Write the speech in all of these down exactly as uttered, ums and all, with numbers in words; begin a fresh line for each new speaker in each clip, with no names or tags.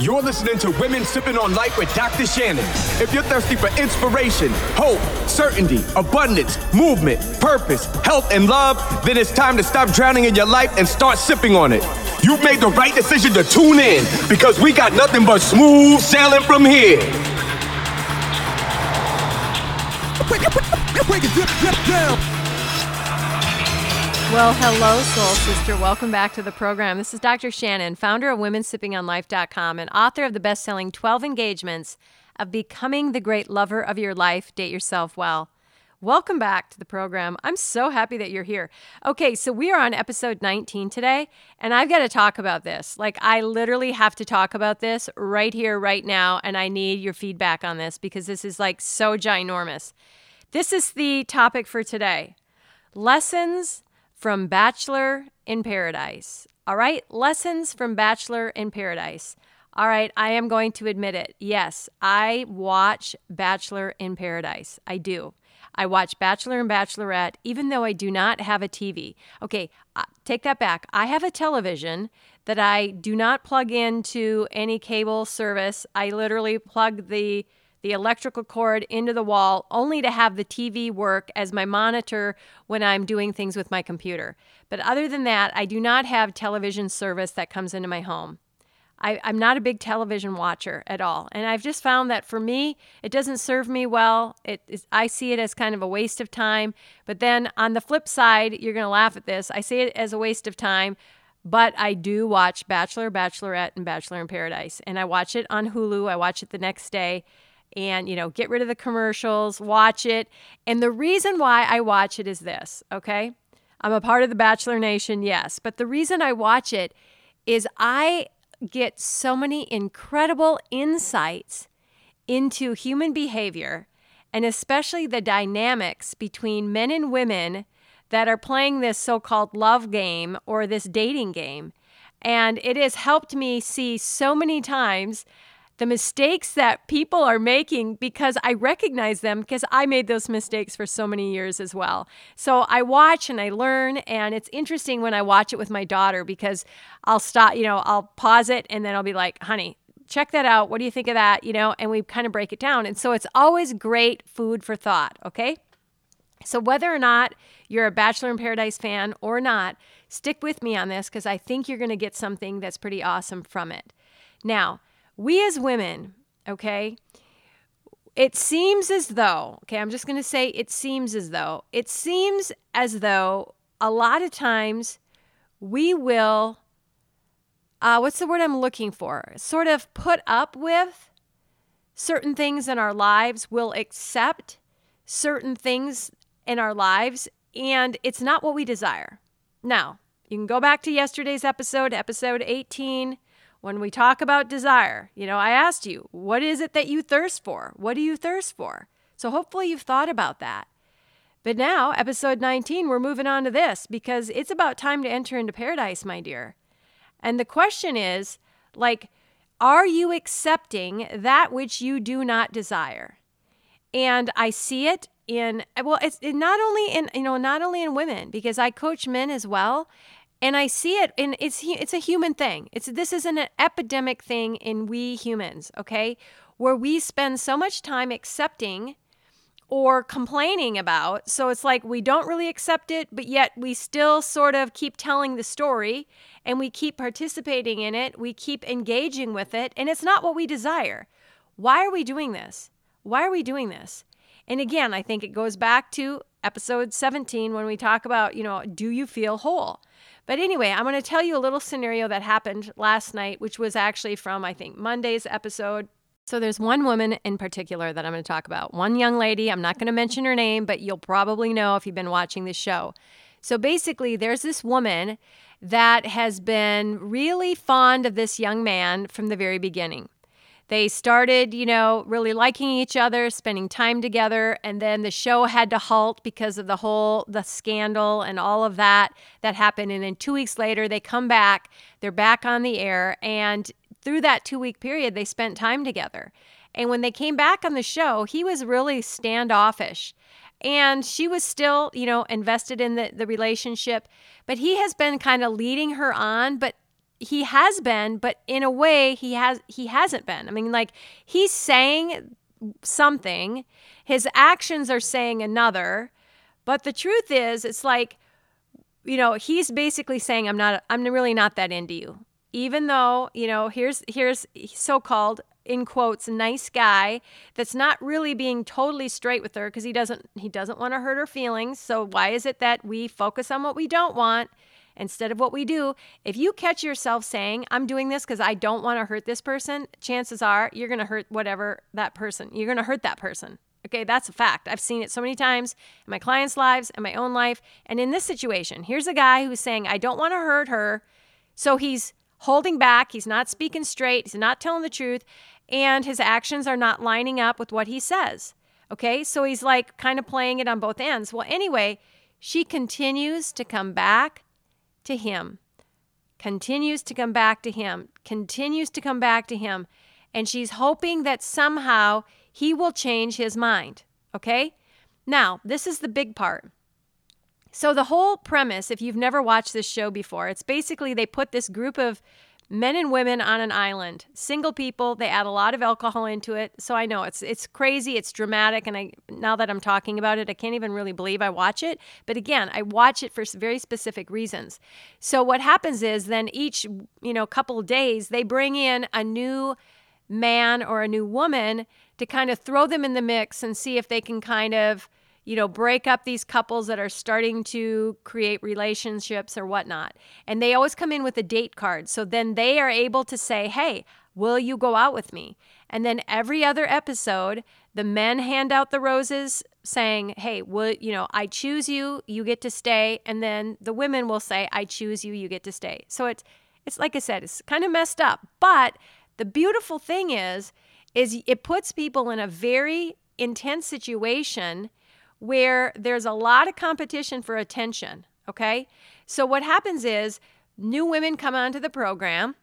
You're listening to Women Sipping on Life with Doctor Shannon. If you're thirsty for inspiration, hope, certainty, abundance, movement, purpose, health, and love, then it's time to stop drowning in your life and start sipping on it. You've made the right decision to tune in because we got nothing but smooth sailing from here.
Well, hello, Soul Sister. Welcome back to the program. This is Doctor Shannon, founder of women sipping on life dot com and author of the best-selling twelve Engagements of Becoming the Great Lover of Your Life, Date Yourself Well. Welcome back to the program. I'm so happy that you're here. Okay, so we are on episode nineteen today, and I've got to talk about this. Like, I literally have to talk about this right here, right now, and I need your feedback on this because this is like so ginormous. This is the topic for today. Lessons from Bachelor in Paradise. All right, lessons from Bachelor in Paradise. All right, I am going to admit it. Yes, I watch Bachelor in Paradise. I do. I watch Bachelor and Bachelorette, even though I do not have a T V. Okay, take that back. I have a television that I do not plug into any cable service. I literally plug the the electrical cord into the wall only to have the T V work as my monitor when I'm doing things with my computer. But other than that, I do not have television service that comes into my home. I, I'm not a big television watcher at all. And I've just found that for me, it doesn't serve me well. It is, I see it as kind of a waste of time. But then on the flip side, you're going to laugh at this. I see it as a waste of time. But I do watch Bachelor, Bachelorette, and Bachelor in Paradise. And I watch it on Hulu. I watch it the next day. And, you know, get rid of the commercials, watch it. And the reason why I watch it is this, okay? I'm a part of the Bachelor Nation, yes. But the reason I watch it is I get so many incredible insights into human behavior, and especially the dynamics between men and women that are playing this so-called love game or this dating game. And it has helped me see so many times the mistakes that people are making because I recognize them because I made those mistakes for so many years as well. So I watch and I learn, and it's interesting when I watch it with my daughter because I'll stop, you know, I'll pause it and then I'll be like, honey, check that out. What do you think of that? You know, and we kind of break it down. And so it's always great food for thought, okay? So whether or not you're a Bachelor in Paradise fan or not, stick with me on this because I think you're going to get something that's pretty awesome from it. Now, we as women, okay, it seems as though, okay, I'm just going to say it seems as though, it seems as though a lot of times we will, uh, what's the word I'm looking for? Sort of put up with certain things in our lives, will accept certain things in our lives, and it's not what we desire. Now, you can go back to yesterday's episode, episode eighteen, when we talk about desire. You know, I asked you, what is it that you thirst for? What do you thirst for? So hopefully you've thought about that. But now, episode nineteen, we're moving on to this because it's about time to enter into paradise, my dear. And the question is, like, are you accepting that which you do not desire? And I see it in, well, it's not only in, you know, not only in women, because I coach men as well. And I see it, and it's it's a human thing. It's this is an epidemic thing in we humans, okay? Where we spend so much time accepting or complaining about. So it's like we don't really accept it, but yet we still sort of keep telling the story, and we keep participating in it. We keep engaging with it, and it's not what we desire. Why are we doing this? Why are we doing this? And again, I think it goes back to episode seventeen when we talk about, you know, do you feel whole? But anyway, I'm going to tell you a little scenario that happened last night, which was actually from, I think, Monday's episode. So there's one woman in particular that I'm going to talk about. One young lady, I'm not going to mention her name, but you'll probably know if you've been watching this show. So basically, there's this woman that has been really fond of this young man from the very beginning. They started, you know, really liking each other, spending time together, and then the show had to halt because of the whole, the scandal and all of that that happened. And then two weeks later, they come back, they're back on the air, and through that two-week period, they spent time together. And when they came back on the show, he was really standoffish. And she was still, you know, invested in the, the relationship. But he has been kind of leading her on, but he has been, but in a way he has he hasn't been. I mean, like, he's saying something, his actions are saying another, but the truth is, it's like, you know, he's basically saying, I'm not, I'm really not that into you. Even though, you know, here's here's so-called, in quotes, nice guy that's not really being totally straight with her because he doesn't he doesn't want to hurt her feelings. So why is it that we focus on what we don't want instead of what we do? If you catch yourself saying, I'm doing this because I don't want to hurt this person, chances are you're going to hurt whatever that person, you're going to hurt that person. Okay, that's a fact. I've seen it so many times in my clients' lives and my own life. And in this situation, here's a guy who's saying, I don't want to hurt her. So he's holding back. He's not speaking straight. He's not telling the truth. And his actions are not lining up with what he says. Okay, so he's like kind of playing it on both ends. Well, anyway, she continues to come back to him, continues to come back to him, continues to come back to him. And she's hoping that somehow he will change his mind. Okay, now this is the big part. So the whole premise, if you've never watched this show before, it's basically they put this group of men and women on an island, single people. They add a lot of alcohol into it. So I know it's it's crazy, it's dramatic, and I now that I'm talking about it, I can't even really believe I watch it. But again, I watch it for very specific reasons. So what happens is then each, you know, couple of days, they bring in a new man or a new woman to kind of throw them in the mix and see if they can kind of, you know, break up these couples that are starting to create relationships or whatnot. And they always come in with a date card. So then they are able to say, hey, will you go out with me? And then every other episode, the men hand out the roses saying, hey, will, you know, I choose you, you get to stay. And then the women will say, I choose you, you get to stay. So it's, it's like I said, it's kind of messed up. But the beautiful thing is, is it puts people in a very intense situation where there's a lot of competition for attention, okay? So what happens is new women come onto the program,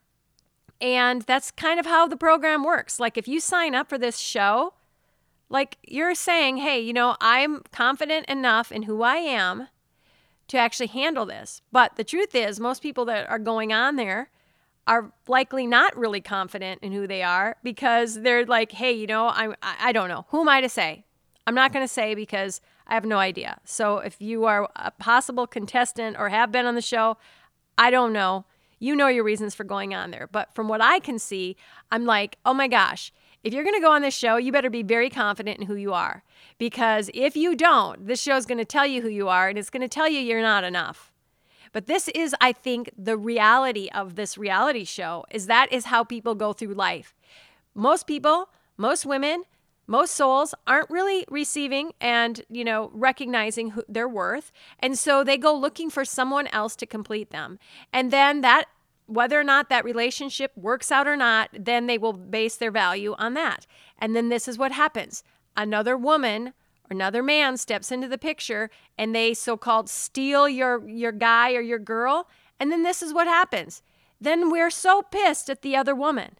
and that's kind of how the program works. Like if you sign up for this show, like you're saying, hey, you know, I'm confident enough in who I am to actually handle this. But the truth is, most people that are going on there are likely not really confident in who they are because they're like, hey, you know, I I don't know. Who am I to say? I'm not going to say because I have no idea. So if you are a possible contestant or have been on the show, I don't know. You know your reasons for going on there. But from what I can see, I'm like, oh my gosh, if you're going to go on this show, you better be very confident in who you are. Because if you don't, this show is going to tell you who you are, and it's going to tell you you're not enough. But this is, I think, the reality of this reality show, is that is how people go through life. Most people, most women, most souls aren't really receiving and, you know, recognizing who, their worth. And so they go looking for someone else to complete them. And then that, whether or not that relationship works out or not, then they will base their value on that. And then this is what happens. Another woman or another man steps into the picture and they so-called steal your, your guy or your girl. And then this is what happens. Then we're so pissed at the other woman.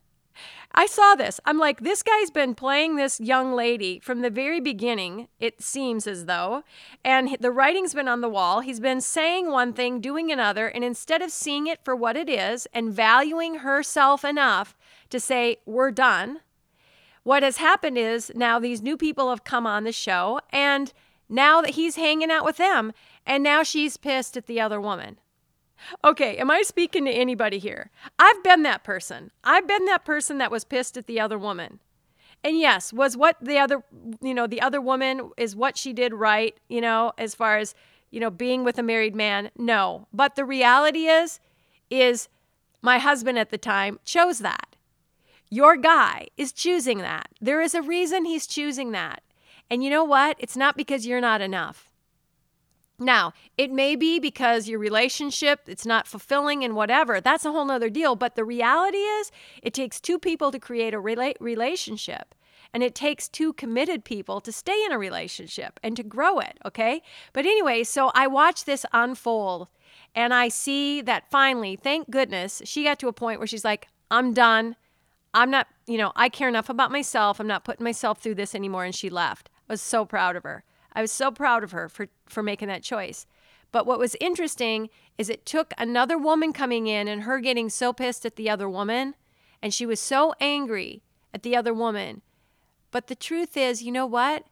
I saw this. I'm like, this guy's been playing this young lady from the very beginning, it seems as though, and the writing's been on the wall. He's been saying one thing, doing another, and instead of seeing it for what it is and valuing herself enough to say, we're done, what has happened is now these new people have come on the show, and now that he's hanging out with them, and now she's pissed at the other woman. Okay, am I speaking to anybody here? I've been that person. I've been that person that was pissed at the other woman. And yes, was what the other, you know, the other woman, is what she did right, you know, as far as, you know, being with a married man? No. But the reality is, is my husband at the time chose that. Your guy is choosing that. There is a reason he's choosing that. And you know what? It's not because you're not enough. Now, it may be because your relationship, it's not fulfilling and whatever. That's a whole nother deal. But the reality is, it takes two people to create a rela- relationship. And it takes two committed people to stay in a relationship and to grow it, okay? But anyway, so I watch this unfold. And I see that finally, thank goodness, she got to a point where she's like, I'm done. I'm not, you know, I care enough about myself. I'm not putting myself through this anymore. And she left. I was so proud of her. I was so proud of her for, for making that choice. But what was interesting is it took another woman coming in and her getting so pissed at the other woman, and she was so angry at the other woman. But the truth is, you know what?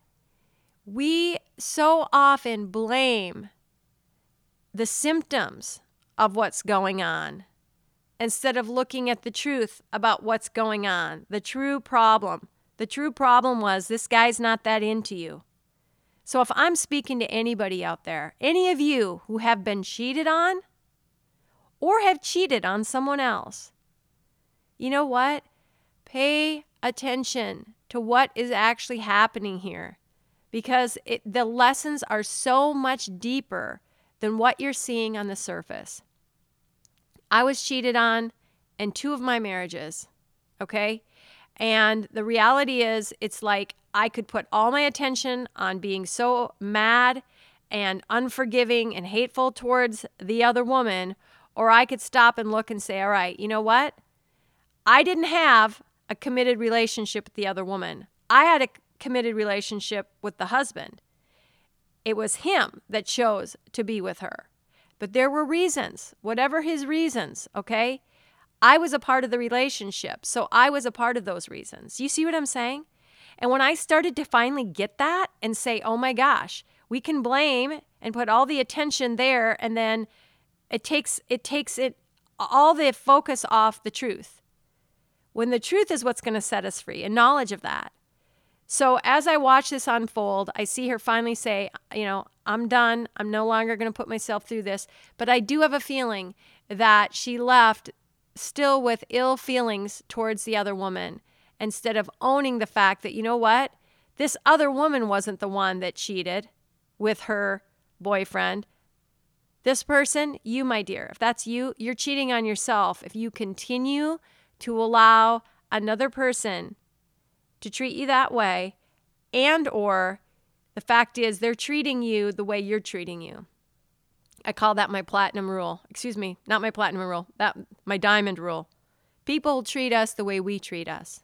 We so often blame the symptoms of what's going on instead of looking at the truth about what's going on, the true problem. The true problem was this guy's not that into you. So if I'm speaking to anybody out there, any of you who have been cheated on or have cheated on someone else, you know what? Pay attention to what is actually happening here, because it, the lessons are so much deeper than what you're seeing on the surface. I was cheated on in two of my marriages, okay? And the reality is, it's like I could put all my attention on being so mad and unforgiving and hateful towards the other woman, or I could stop and look and say, all right, you know what? I didn't have a committed relationship with the other woman. I had a committed relationship with the husband. It was him that chose to be with her. But there were reasons, whatever his reasons, okay? I was a part of the relationship, so I was a part of those reasons. You see what I'm saying? And when I started to finally get that and say, oh my gosh, we can blame and put all the attention there, and then it takes it takes it all the focus off the truth. When the truth is what's going to set us free, and knowledge of that. So as I watch this unfold, I see her finally say, you know, I'm done. I'm no longer going to put myself through this. But I do have a feeling that she left still with ill feelings towards the other woman, instead of owning the fact that, you know what, this other woman wasn't the one that cheated with her boyfriend. This person, you, my dear, if that's you, you're cheating on yourself if you continue to allow another person to treat you that way, and or the fact is they're treating you the way you're treating you. I call that my platinum rule. Excuse me, not my platinum rule, that my diamond rule. People treat us the way we treat us.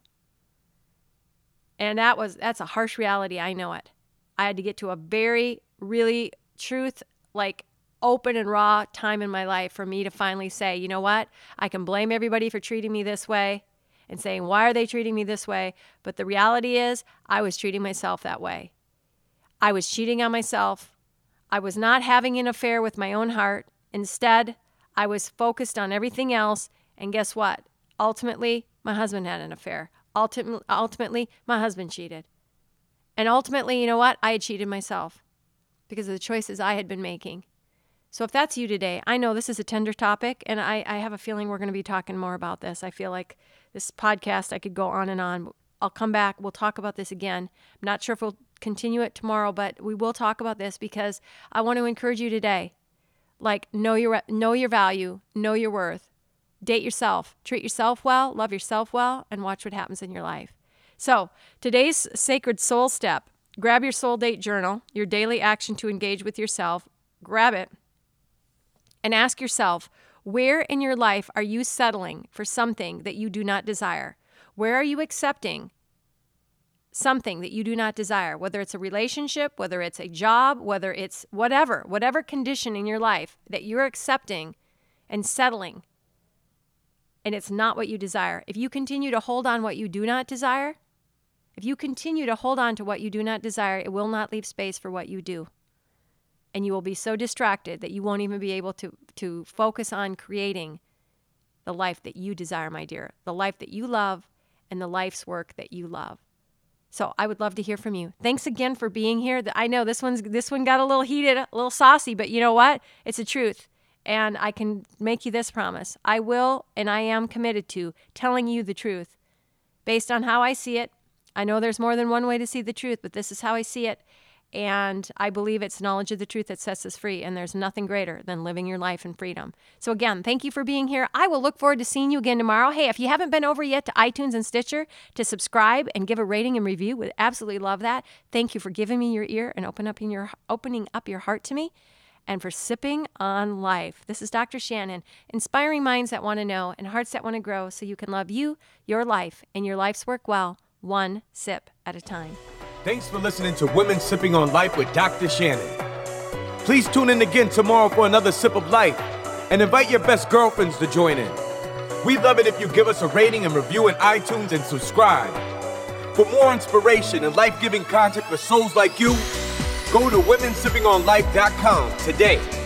And that was that's a harsh reality, I know it. I had to get to a very, really truth, like open and raw time in my life for me to finally say, you know what? I can blame everybody for treating me this way and saying, why are they treating me this way? But the reality is, I was treating myself that way. I was cheating on myself. I was not having an affair with my own heart. Instead, I was focused on everything else. And guess what? Ultimately, my husband had an affair. Ultimately, ultimately, my husband cheated. And ultimately, you know what? I had cheated myself because of the choices I had been making. So if that's you today, I know this is a tender topic, and I, I have a feeling we're going to be talking more about this. I feel like this podcast, I could go on and on. I'll come back. We'll talk about this again. I'm not sure if we'll continue it tomorrow, but we will talk about this because I want to encourage you today. Like, know your know your value, know your worth. Date yourself. Treat yourself well, love yourself well, and watch what happens in your life. So today's sacred soul step, grab your soul date journal, your daily action to engage with yourself. Grab it. And ask yourself, where in your life are you settling for something that you do not desire? Where are you accepting something that you do not desire? Whether it's a relationship, whether it's a job, whether it's whatever, whatever condition in your life that you're accepting and settling, and it's not what you desire. If you continue to hold on what you do not desire, if you continue to hold on to what you do not desire, it will not leave space for what you do. And you will be so distracted that you won't even be able to, to focus on creating the life that you desire, my dear, the life that you love and the life's work that you love. So I would love to hear from you. Thanks again for being here. I know this one's this one got a little heated, a little saucy, but you know what? It's the truth. And I can make you this promise. I will, and I am committed to telling you the truth based on how I see it. I know there's more than one way to see the truth, but this is how I see it. And I believe it's knowledge of the truth that sets us free. And there's nothing greater than living your life in freedom. So again, thank you for being here. I will look forward to seeing you again tomorrow. Hey, if you haven't been over yet to iTunes and Stitcher to subscribe and give a rating and review, would absolutely love that. Thank you for giving me your ear and open up in your, opening up your heart to me, and for sipping on life. This is Doctor Shannon, inspiring minds that want to know and hearts that want to grow so you can love you, your life, and your life's work well, one sip at a time.
Thanks for listening to Women Sipping on Life with Doctor Shannon. Please tune in again tomorrow for another sip of life, and invite your best girlfriends to join in. We'd love it if you give us a rating and review in iTunes and subscribe. For more inspiration and life-giving content for souls like you, go to women sipping on life dot com today.